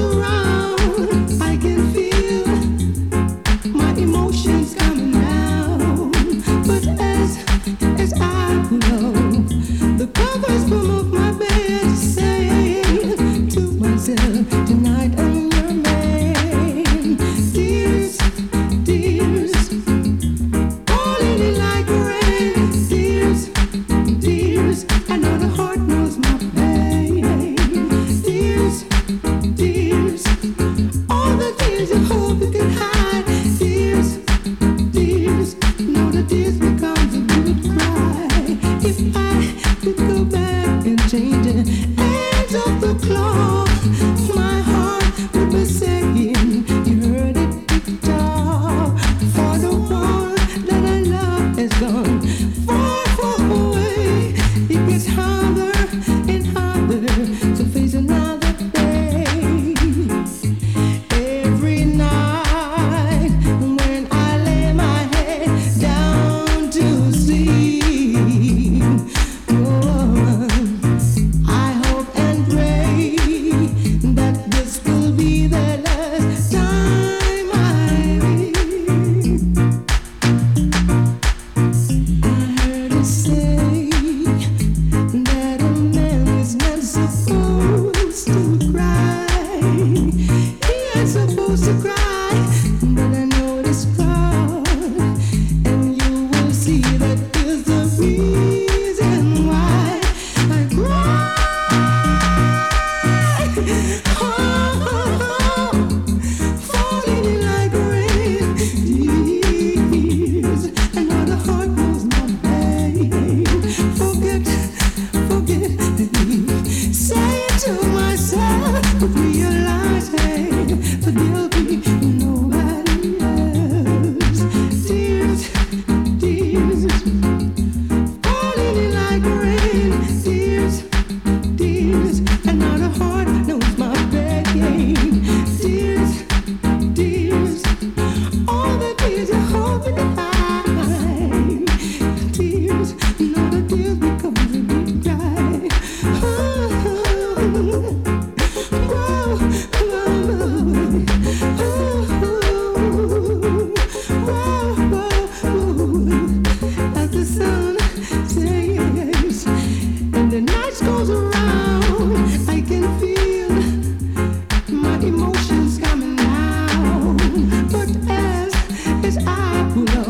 around, I can feel my emotions coming down. But as I grow, the covers come off my bed, say to myself, tonight I'm your man. Tears, tears, falling in like rain. Tears, tears, I know the heart knows my pain. Tears, tears, all the tears you hope you can hide. Tears, tears, know the tears becomes a good cry. If I could go back and change the ends of the clock, my heart would be saying, you heard it, tick-tock. For the one that I love is gone far, far away. It gets harder and harder to face another day. Every night when I lay my head down to sleep, oh, I hope and pray that this will be the last time I leave. I heard it say that a man is not supposed to cry. He ain't supposed to cry, but I know this crowd, and you will see that is the reason why I cry. Falling in like rain. Tears, another heart knows my pain. Forget me. Say it to myself, realizing that there'll be nobody else. Tears, tears, falling in like rain. Tears, tears, another heart knows my pain. Tears, tears, all the tears you hope to hide. Tears, know the tears becomes a big cry. As the sun says and the night goes around, I can feel my emotions coming down. But as I pull